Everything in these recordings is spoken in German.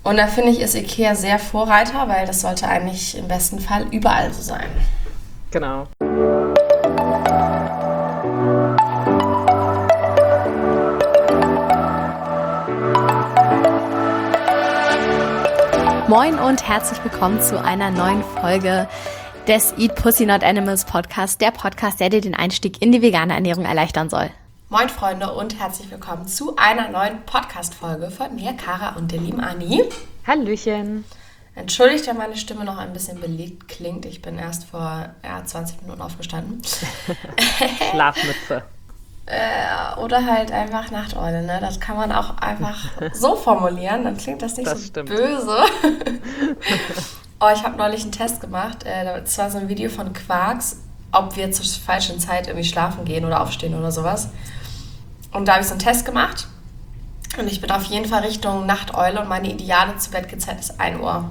Und da finde ich, ist IKEA sehr Vorreiter, weil das sollte eigentlich im besten Fall überall so sein. Genau. Moin und herzlich willkommen zu einer neuen Folge des Eat Pussy Not Animals Podcast, der Podcast, der dir den Einstieg in die vegane Ernährung erleichtern soll. Moin Freunde und herzlich willkommen zu einer neuen Podcast-Folge von mir, Kara und der lieben Anni. Hallöchen. Entschuldigt, wenn meine Stimme noch ein bisschen belegt klingt. Ich bin erst vor 20 Minuten aufgestanden. Schlafmütze. Oder halt einfach Nachteule, ne? Das kann man auch einfach so formulieren, dann klingt das nicht Das so stimmt. böse. Oh, ich habe neulich einen Test gemacht. Das war so ein Video von Quarks, ob wir zur falschen Zeit irgendwie schlafen gehen oder aufstehen oder sowas. Und da habe ich so einen Test gemacht. Und ich bin auf jeden Fall Richtung Nachteule und meine ideale Zu-Bett-Zeit ist 1 Uhr.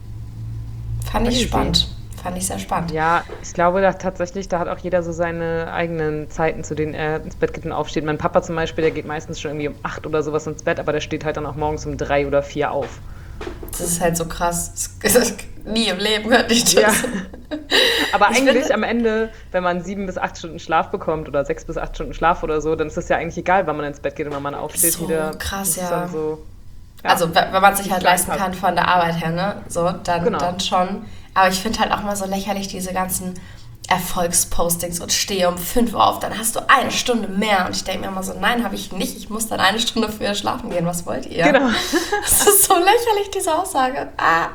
Fand ich Crazy. spannend. Fand ich sehr spannend. Ja, ich glaube da tatsächlich, da hat auch jeder so seine eigenen Zeiten, zu denen er ins Bett geht und aufsteht. Mein Papa zum Beispiel, der geht meistens schon irgendwie um 8 oder sowas ins Bett, aber der steht halt dann auch morgens um 3 oder 4 auf. Das ist halt so krass. Nie im Leben könnte ich das. Ja. Aber Ich eigentlich finde- am Ende, wenn man 7 bis 8 Stunden Schlaf bekommt oder 6 bis 8 Stunden Schlaf oder so, dann ist das ja eigentlich egal, wann man ins Bett geht und wann man aufsteht. So wieder. krass, Das ist ja. dann so, ja. Also, wenn man sich halt Klein leisten passt. kann von der Arbeit her, ne? So, dann, Genau. dann schon. Aber ich finde halt auch mal so lächerlich diese ganzen Erfolgspostings und stehe um 5 Uhr auf, dann hast du 1 Stunde mehr. Und ich denke mir immer so, nein, habe ich nicht. Ich muss dann 1 Stunde früher schlafen gehen. Was wollt ihr? Genau. Das ist so lächerlich, diese Aussage.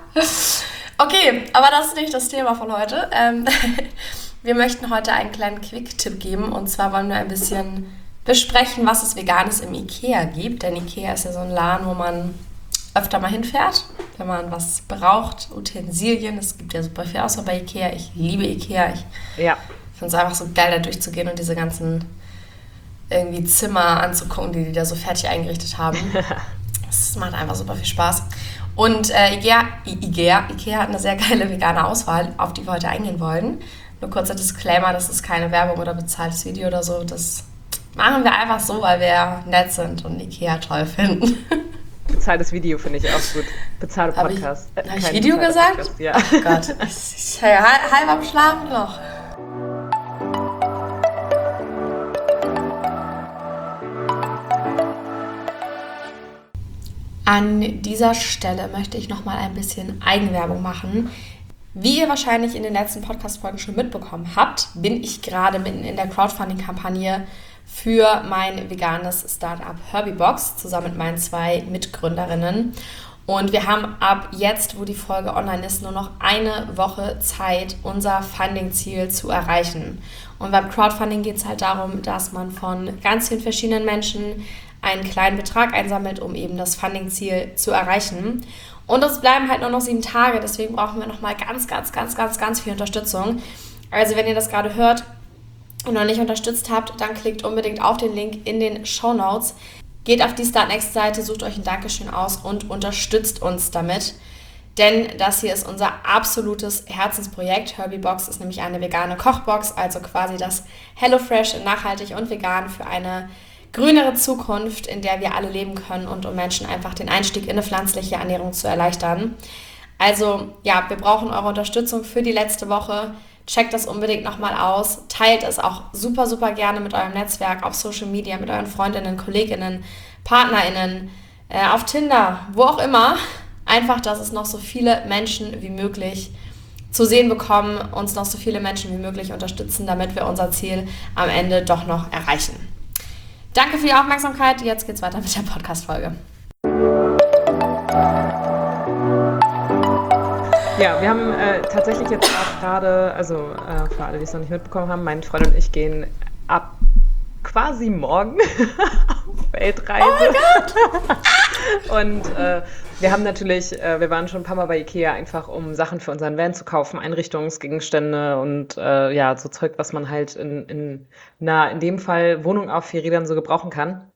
Okay, aber das ist nicht das Thema von heute. Wir möchten heute einen kleinen Quick-Tipp geben. Und zwar wollen wir ein bisschen besprechen, was es Veganes im Ikea gibt. Denn Ikea ist ja so ein Laden, wo man öfter mal hinfährt, wenn man was braucht. Utensilien, es gibt ja super viel Auswahl bei Ikea. Ich liebe Ikea. Ich Ja. finde es einfach so geil, da durchzugehen und diese ganzen irgendwie Zimmer anzugucken, die da so fertig eingerichtet haben. Das macht einfach super viel Spaß. Und Ikea hat eine sehr geile vegane Auswahl, auf die wir heute eingehen wollen. Nur kurzer Disclaimer, das ist keine Werbung oder bezahltes Video oder so. Das machen wir einfach so, weil wir nett sind und Ikea toll finden. Bezahltes Video finde ich auch gut. Bezahlter Hab ich- Podcast. hab ich Kein Video bezahlter gesagt? Podcast, ja. Oh Gott, ich bin ja halb am Schlafen noch. An dieser Stelle möchte ich nochmal ein bisschen Eigenwerbung machen. Wie ihr wahrscheinlich in den letzten Podcast-Folgen schon mitbekommen habt, bin ich gerade mitten in der Crowdfunding-Kampagne für mein veganes Startup Herbiebox zusammen mit meinen 2 Mitgründerinnen. Und wir haben ab jetzt, wo die Folge online ist, nur noch 1 Woche Zeit, unser Funding-Ziel zu erreichen. Und beim Crowdfunding geht es halt darum, dass man von ganz vielen verschiedenen Menschen einen kleinen Betrag einsammelt, um eben das Funding-Ziel zu erreichen. Und es bleiben halt nur noch 7 Tage, deswegen brauchen wir nochmal ganz viel Unterstützung. Also wenn ihr das gerade hört und noch nicht unterstützt habt, dann klickt unbedingt auf den Link in den Shownotes. Geht auf die Startnext-Seite, sucht euch ein Dankeschön aus und unterstützt uns damit. Denn das hier ist unser absolutes Herzensprojekt. Herbiebox ist nämlich eine vegane Kochbox, also quasi das HelloFresh nachhaltig und vegan für eine grünere Zukunft, in der wir alle leben können und um Menschen einfach den Einstieg in eine pflanzliche Ernährung zu erleichtern. Also ja, wir brauchen eure Unterstützung für die letzte Woche. Checkt das unbedingt nochmal aus. Teilt es auch super gerne mit eurem Netzwerk auf Social Media, mit euren Freundinnen, Kolleginnen, PartnerInnen, auf Tinder, wo auch immer. Einfach, dass es noch so viele Menschen wie möglich zu sehen bekommen, uns noch so viele Menschen wie möglich unterstützen, damit wir unser Ziel am Ende doch noch erreichen. Danke für die Aufmerksamkeit. Jetzt geht's weiter mit der Podcast-Folge. Ja, wir haben tatsächlich jetzt auch gerade, also für alle, die es noch nicht mitbekommen haben, mein Freund und ich gehen ab quasi morgen auf Weltreise. Oh mein Gott! Und wir haben natürlich, wir waren schon ein paar Mal bei Ikea, einfach um Sachen für unseren Van zu kaufen, Einrichtungsgegenstände und ja, so Zeug, was man halt in dem Fall Wohnung auf 4 Rädern so gebrauchen kann.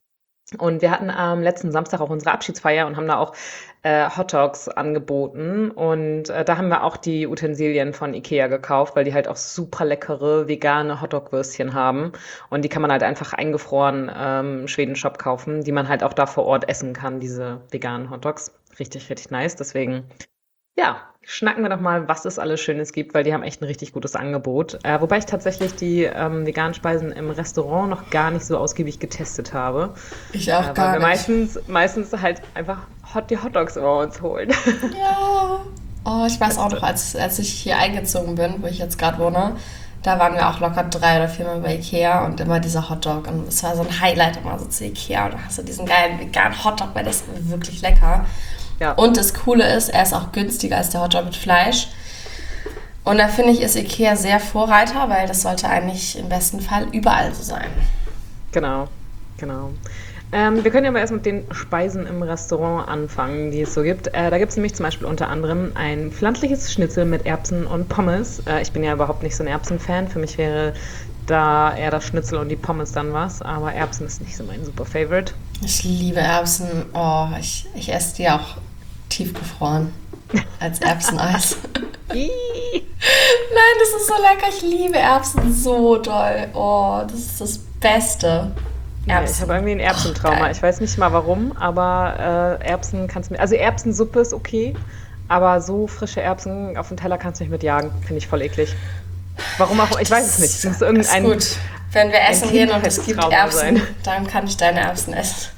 Und wir hatten am letzten Samstag auch unsere Abschiedsfeier und haben da auch Hot Dogs angeboten. Und da haben wir auch die Utensilien von Ikea gekauft, weil die halt auch super leckere vegane Hotdog-Würstchen haben. Und die kann man halt einfach eingefroren im Schweden-Shop kaufen, die man halt auch da vor Ort essen kann, diese veganen Hotdogs. Richtig, richtig nice. Deswegen, ja, schnacken wir doch mal, was es alles Schönes gibt, weil die haben echt ein richtig gutes Angebot. Wobei ich tatsächlich die veganen Speisen im Restaurant noch gar nicht so ausgiebig getestet habe. Ich auch Weil gar wir nicht. meistens halt einfach die Hotdogs immer uns holen. Ja. Oh, ich weiß auch noch, als ich hier eingezogen bin, wo ich jetzt gerade wohne, da waren wir auch locker 3 oder 4 Mal bei Ikea und immer dieser Hotdog. Und es war so ein Highlight immer so zu Ikea. Und da hast du diesen geilen veganen Hotdog, weil der ist wirklich lecker. Ja. Und das Coole ist, er ist auch günstiger als der Hotdog mit Fleisch. Und da finde ich, ist Ikea sehr Vorreiter, weil das sollte eigentlich im besten Fall überall so sein. Genau, genau. Wir können ja aber erst mit den Speisen im Restaurant anfangen, die es so gibt. Da gibt es nämlich zum Beispiel unter anderem ein pflanzliches Schnitzel mit Erbsen und Pommes. Ich bin ja überhaupt nicht so ein Erbsen-Fan. Für mich wäre da eher das Schnitzel und die Pommes dann was. Aber Erbsen ist nicht so mein super Favorite. Ich liebe Erbsen. Oh, ich esse die auch tiefgefroren als Erbseneis. Ih. Nein, das ist so lecker. Ich liebe Erbsen so doll. Oh, das ist das Beste. Ja, ich habe irgendwie ein Erbsentrauma. geil. Ich weiß nicht mal warum, aber Erbsen kannst du mir. Also Erbsensuppe ist okay, aber so frische Erbsen auf den Teller kannst du nicht mitjagen. Finde ich voll eklig. Warum auch? Ich weiß es nicht. Es muss Ist irgendein gut. Wenn wir essen gehen und es gibt Kindheitstrauma Erbsen, sein. dann kann ich deine Erbsen essen.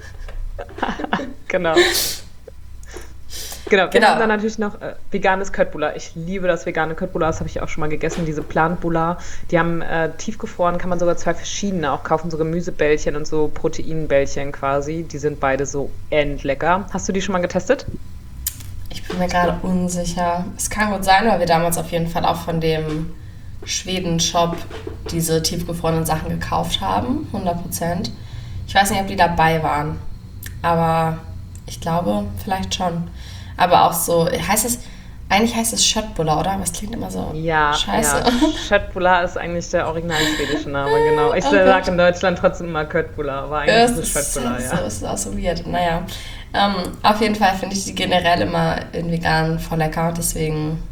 Genau. Genau, wir Genau. haben dann natürlich noch veganes Köttbullar. Ich liebe das vegane Köttbullar, das habe ich auch schon mal gegessen, diese Plant-Bullar. Die haben tiefgefroren, kann man sogar 2 verschiedene auch kaufen, so Gemüsebällchen und so Proteinbällchen quasi. Die sind beide so endlecker. Hast du die schon mal getestet? Ich bin mir gerade unsicher. Es kann gut sein, weil wir damals auf jeden Fall auch von dem Schweden-Shop diese tiefgefrorenen Sachen gekauft haben. 100%. Ich weiß nicht, ob die dabei waren. Aber ich glaube, vielleicht schon. Aber auch so, eigentlich heißt es Köttbullar, oder? Aber es klingt immer so scheiße. Ja. Köttbullar ist eigentlich der original schwedische Name, genau. Ich Okay. sage in Deutschland trotzdem immer Köttbullar, aber eigentlich ist es Köttbullar, ja. So, ist auch so weird. Naja. Auf jeden Fall finde ich die generell immer in vegan voll lecker. Deswegen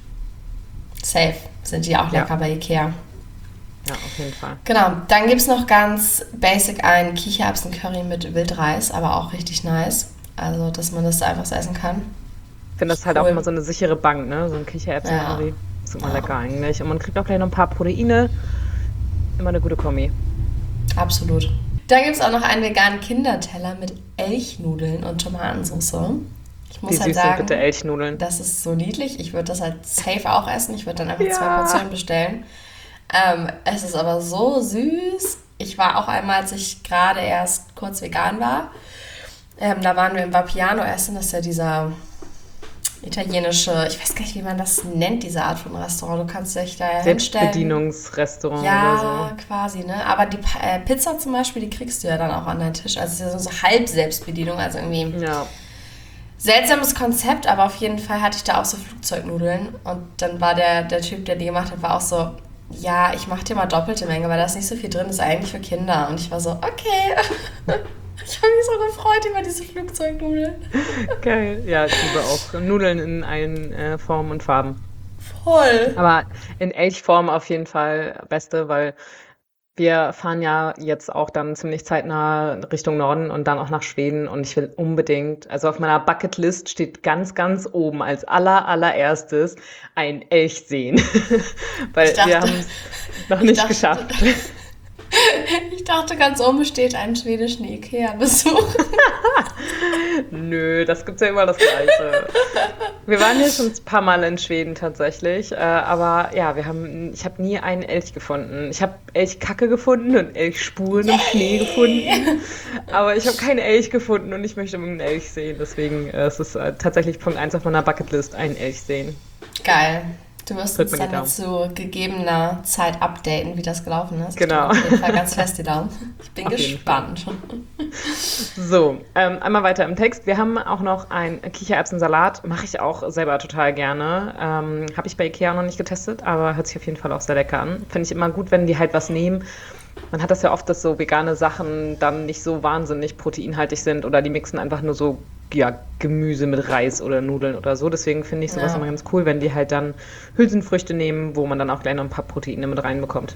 safe sind die auch lecker bei Ikea. Ja, auf jeden Fall. Genau, dann gibt es noch ganz basic ein Kichererbsen-Curry mit Wildreis, aber auch richtig nice. Also, dass man das einfach so essen kann. Ich finde das halt Cool. auch immer so eine sichere Bank, ne? So ein Kichererbsen-Curry. Ist immer lecker eigentlich. Und man kriegt auch gleich noch ein paar Proteine. Immer eine gute Kombi. Absolut. Dann gibt es auch noch einen veganen Kinderteller mit Elchnudeln und Tomatensauce. Ich Wie muss süß halt sind sagen, bitte Elchnudeln? das ist so niedlich. Ich würde das halt safe auch essen. Ich würde dann einfach Ja. 2 Portionen bestellen. Es ist aber so süß. Ich war auch einmal, als ich gerade erst kurz vegan war, da waren wir im Vapiano essen. Das ist ja dieser italienische, ich weiß gar nicht, wie man das nennt, diese Art von Restaurant. Du kannst dich da ja hinstellen. Selbstbedienungsrestaurant Ja, oder so. quasi, ne? Aber die Pizza zum Beispiel, die kriegst du ja dann auch an deinen Tisch. Also es ist ja so halb Selbstbedienung, also irgendwie Ja. seltsames Konzept, aber auf jeden Fall hatte ich da auch so Flugzeugnudeln. Und dann war der Typ, der die gemacht hat, war auch so, ja, ich mache dir mal doppelte Menge, weil da ist nicht so viel drin, das ist eigentlich für Kinder. Und ich war so, okay. Ich habe mich so gefreut über diese Flugzeugnudeln. Geil. Ja, ich liebe auch Nudeln in allen Formen und Farben. Voll. Aber in Elchform auf jeden Fall beste, weil wir fahren ja jetzt auch dann ziemlich zeitnah Richtung Norden und dann auch nach Schweden und ich will unbedingt, also auf meiner Bucketlist steht ganz, ganz oben als allererstes ein Elch sehen, weil wir haben es noch nicht geschafft. Ich dachte, ganz oben steht einen schwedischen Ikea-Besuch. Nö, das gibt's ja immer das Gleiche. Wir waren ja schon ein paar Mal in Schweden tatsächlich, aber ja, ich habe nie einen Elch gefunden. Ich habe Elchkacke gefunden und Elchspuren im Schnee gefunden, aber ich habe keinen Elch gefunden und ich möchte einen Elch sehen. Deswegen es ist tatsächlich Punkt 1 auf meiner Bucketlist, einen Elch sehen. Geil. Du wirst Drück uns mir die dann Daumen. zu gegebener Zeit updaten, wie das gelaufen ist. Genau. Ich drücke auf jeden Fall ganz fest die Daumen. Ich bin Auf jeden gespannt. So, einmal weiter im Text. Wir haben auch noch einen Kichererbsensalat. Mache ich auch selber total gerne. Habe ich bei Ikea noch nicht getestet, aber hört sich auf jeden Fall auch sehr lecker an. Finde ich immer gut, wenn die halt was nehmen, man hat das ja oft, dass so vegane Sachen dann nicht so wahnsinnig proteinhaltig sind oder die mixen einfach nur so Gemüse mit Reis oder Nudeln oder so. Deswegen finde ich sowas immer ganz cool, wenn die halt dann Hülsenfrüchte nehmen, wo man dann auch gleich noch ein paar Proteine mit reinbekommt.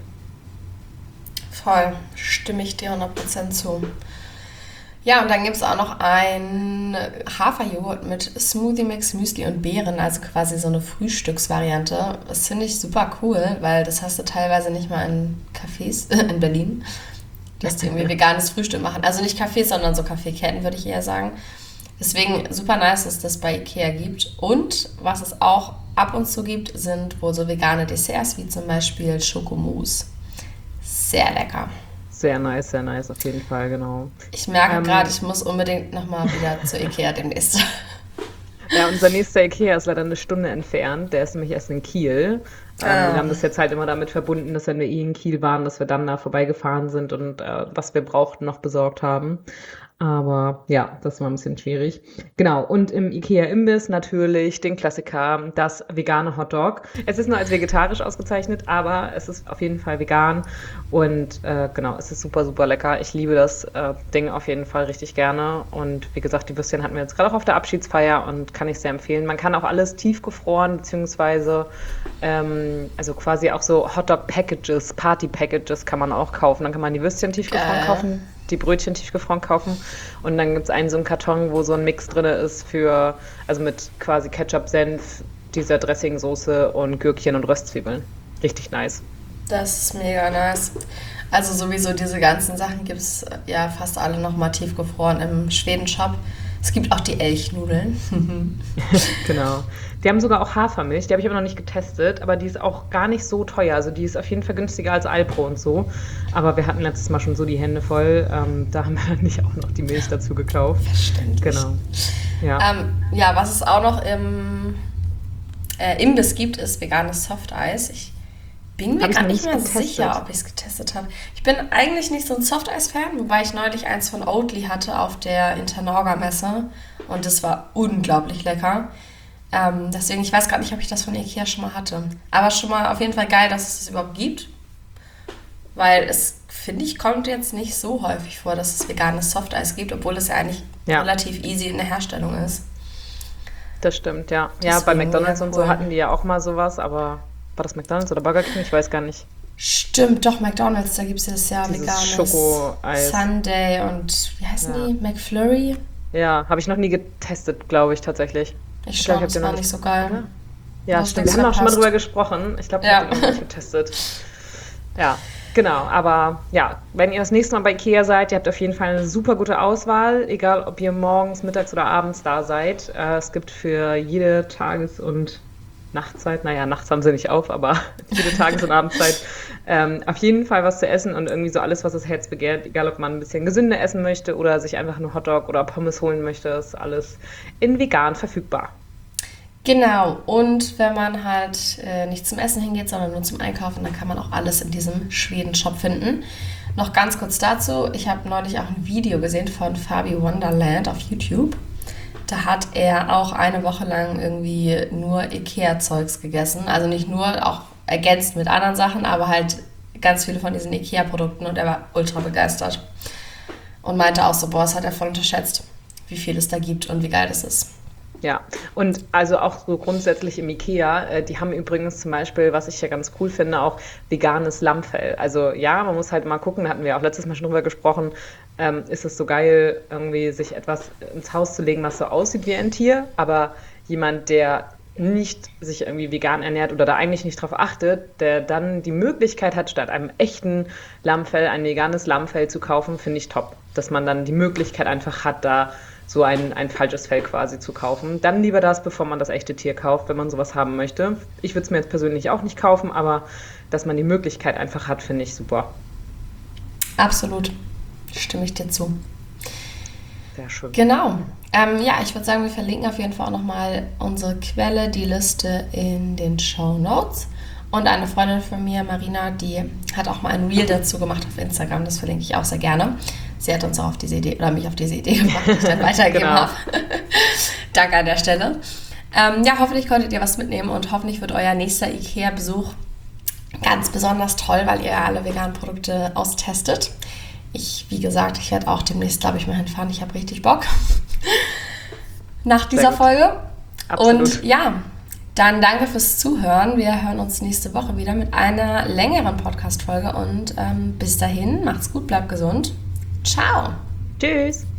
Voll, stimme ich dir 100% zu. Ja, und dann gibt es auch noch ein Haferjoghurt mit Smoothie Mix, Müsli und Beeren, also quasi so eine Frühstücksvariante. Das finde ich super cool, weil das hast du teilweise nicht mal in Cafés in Berlin, dass die irgendwie veganes Frühstück machen. Also nicht Cafés, sondern so Kaffeeketten, würde ich eher sagen. Deswegen super nice, dass es das bei Ikea gibt. Und was es auch ab und zu gibt, sind wohl so vegane Desserts, wie zum Beispiel Schokomousse. Sehr lecker. Sehr nice, auf jeden Fall, genau. Ich merke gerade, ich muss unbedingt nochmal wieder zu Ikea demnächst. Ja, unser nächster Ikea ist leider eine Stunde entfernt. Der ist nämlich erst in Kiel. Wir haben das jetzt halt immer damit verbunden, dass wenn wir in Kiel waren, dass wir dann da vorbeigefahren sind und was wir brauchten, noch besorgt haben. Aber ja, das war ein bisschen schwierig. Genau, und im Ikea-Imbiss natürlich den Klassiker, das vegane Hotdog. Es ist nur als vegetarisch ausgezeichnet, aber es ist auf jeden Fall vegan und genau, es ist super, super lecker. Ich liebe das Ding auf jeden Fall richtig gerne und wie gesagt, die Würstchen hatten wir jetzt gerade auch auf der Abschiedsfeier und kann ich sehr empfehlen. Man kann auch alles tiefgefroren, beziehungsweise also quasi auch so Hotdog-Packages, Party-Packages kann man auch kaufen. Dann kann man die Würstchen tiefgefroren kaufen, die Brötchen tiefgefroren kaufen und dann gibt es einen so einen Karton, wo so ein Mix drin ist also mit quasi Ketchup, Senf, dieser Dressingsoße und Gürkchen und Röstzwiebeln. Richtig nice. Das ist mega nice. Also sowieso diese ganzen Sachen gibt es ja fast alle nochmal tiefgefroren im Schweden-Shop. Es gibt auch die Elchnudeln. Genau. Die haben sogar auch Hafermilch, die habe ich aber noch nicht getestet, aber die ist auch gar nicht so teuer. Also die ist auf jeden Fall günstiger als Alpro und so. Aber wir hatten letztes Mal schon so die Hände voll. Da haben wir nicht auch noch die Milch dazu gekauft. Verständlich. Genau. Ja, was es auch noch im Imbiss gibt, ist veganes Softeis. Ich bin mir gar nicht mehr sicher, ob ich es getestet habe. Ich bin eigentlich nicht so ein Softeis-Fan, wobei ich neulich eins von Oatly hatte auf der Internorga-Messe und das war unglaublich lecker. Deswegen, ich weiß gerade nicht, ob ich das von Ikea schon mal hatte. Aber schon mal auf jeden Fall geil, dass es das überhaupt gibt. Weil es, finde ich, kommt jetzt nicht so häufig vor, dass es veganes Softeis gibt, obwohl es ja eigentlich relativ easy in der Herstellung ist. Das stimmt, ja. Ja, bei McDonald's und so hatten die ja auch mal sowas, aber war das McDonald's oder Burger King? Ich weiß gar nicht. Stimmt, doch, McDonald's, da gibt es das ja veganes Schokoeis. Sundae und wie heißen die? McFlurry? Ja, habe ich noch nie getestet, glaube ich, tatsächlich. Ich glaube, das war nicht so geil. Oder? Ja, stimmt. Wir haben auch schon mal drüber gesprochen. Ich glaube, ich habe den noch nicht getestet. Ja, genau. Aber ja, wenn ihr das nächste Mal bei Ikea seid, ihr habt auf jeden Fall eine super gute Auswahl, egal ob ihr morgens, mittags oder abends da seid. Es gibt für jede Tages- und Nachtzeit, naja, nachts haben sie nicht auf, aber jede Tages- und Abendzeit auf jeden Fall was zu essen und irgendwie so alles, was das Herz begehrt, egal ob man ein bisschen gesünder essen möchte oder sich einfach nur Hotdog oder Pommes holen möchte, ist alles in vegan verfügbar. Genau, und wenn man halt nicht zum Essen hingeht, sondern nur zum Einkaufen, dann kann man auch alles in diesem Schweden-Shop finden. Noch ganz kurz dazu, ich habe neulich auch ein Video gesehen von Fabi Wonderland auf YouTube. Da hat er auch eine Woche lang irgendwie nur Ikea-Zeugs gegessen. Also nicht nur, auch ergänzt mit anderen Sachen, aber halt ganz viele von diesen Ikea-Produkten und er war ultra begeistert. Und meinte auch so, boah, das hat er voll unterschätzt, wie viel es da gibt und wie geil das ist. Ja, und also auch so grundsätzlich im Ikea, die haben übrigens zum Beispiel, was ich ja ganz cool finde, auch veganes Lammfell. Also ja, man muss halt mal gucken, da hatten wir auch letztes Mal schon drüber gesprochen, ist es so geil, irgendwie sich etwas ins Haus zu legen, was so aussieht wie ein Tier, aber jemand, der nicht sich irgendwie vegan ernährt oder da eigentlich nicht drauf achtet, der dann die Möglichkeit hat, statt einem echten Lammfell ein veganes Lammfell zu kaufen, finde ich top. Dass man dann die Möglichkeit einfach hat, da so ein falsches Fell quasi zu kaufen. Dann lieber das, bevor man das echte Tier kauft, wenn man sowas haben möchte. Ich würde es mir jetzt persönlich auch nicht kaufen, aber dass man die Möglichkeit einfach hat, finde ich super. Absolut. Stimme ich dir zu. Sehr schön. Genau. Ja, ich würde sagen, wir verlinken auf jeden Fall auch nochmal unsere Quelle, die Liste in den Shownotes. Und eine Freundin von mir, Marina, die hat auch mal ein Reel dazu gemacht auf Instagram. Das verlinke ich auch sehr gerne. Sie hat uns auch auf diese Idee, oder mich auf diese Idee gemacht, die ich dann weitergegeben habe. Danke an der Stelle. Ja, hoffentlich konntet ihr was mitnehmen und hoffentlich wird euer nächster Ikea-Besuch ganz besonders toll, weil ihr alle veganen Produkte austestet. Wie gesagt, ich werde auch demnächst, glaube ich, mal hinfahren. Ich habe richtig Bock nach dieser Folge. Absolut. Und ja, dann danke fürs Zuhören. Wir hören uns nächste Woche wieder mit einer längeren Podcast-Folge. Und bis dahin, macht's gut, bleibt gesund. Ciao. Tschüss.